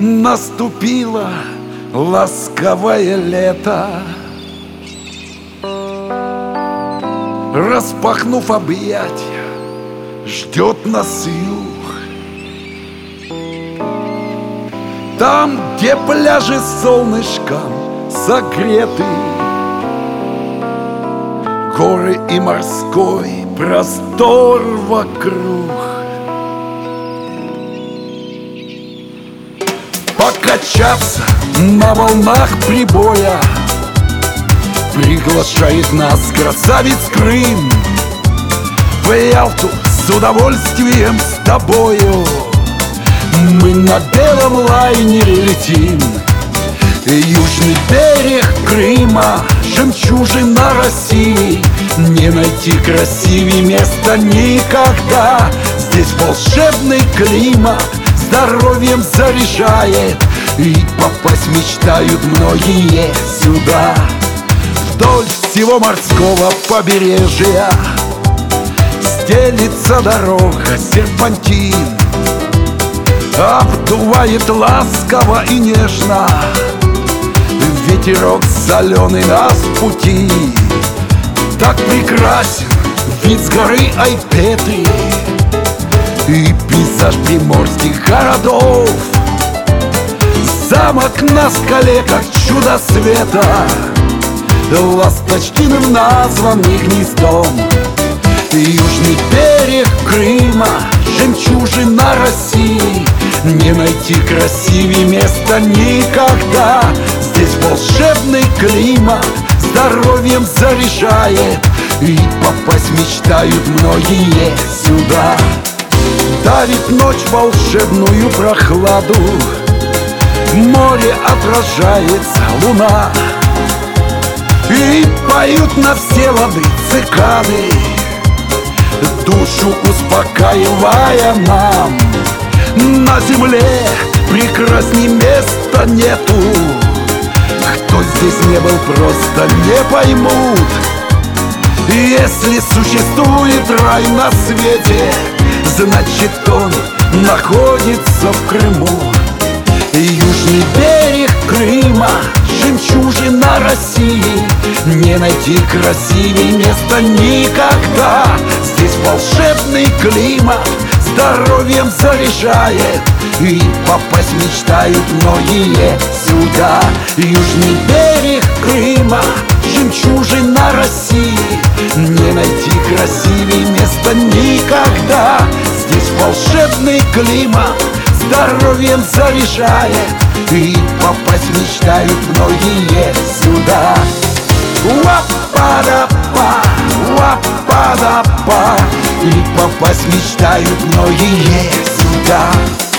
Наступило ласковое лето, распахнув объятия, ждет нас юг. Там, где пляжи солнышком согреты, горы и морской простор вокруг. Покачаться на волнах прибоя приглашает нас красавец Крым. В Ялту с удовольствием с тобою мы на белом лайнере летим. Южный берег Крыма, жемчужина России. Не найти красивее места никогда. Здесь волшебный климат здоровьем заряжает, и попасть мечтают многие сюда. Вдоль всего морского побережья стелится дорога серпантин, обдувает ласково и нежно ветерок соленый нас в пути. Так прекрасен вид с горы Айпеты и пейзаж приморских городов. Замок на скале, как чудо света, Ласточкиным назван не гнездом. Южный берег Крыма, жемчужина России. Не найти красивее места никогда. Здесь волшебный климат здоровьем заряжает, и попасть мечтают многие сюда. Дарит ночь волшебную прохладу, в море отражается луна, и поют на все лады цикады, душу успокаивая нам. На земле прекрасней места нету. Кто здесь не был, просто не поймут. Если существует рай на свете, значит он находится в Крыму. Южный берег Крыма, жемчужина России. Не найти красивее места никогда. Здесь волшебный климат здоровьем заряжает, и попасть мечтают многие сюда. Южный берег Крыма, жемчужина России. Не найти красивее места никогда. Здесь волшебный климат здоровьем заряжает, и попасть мечтают многие сюда. Уа-па-да-па, уа-па-да-па, и попасть мечтают многие сюда.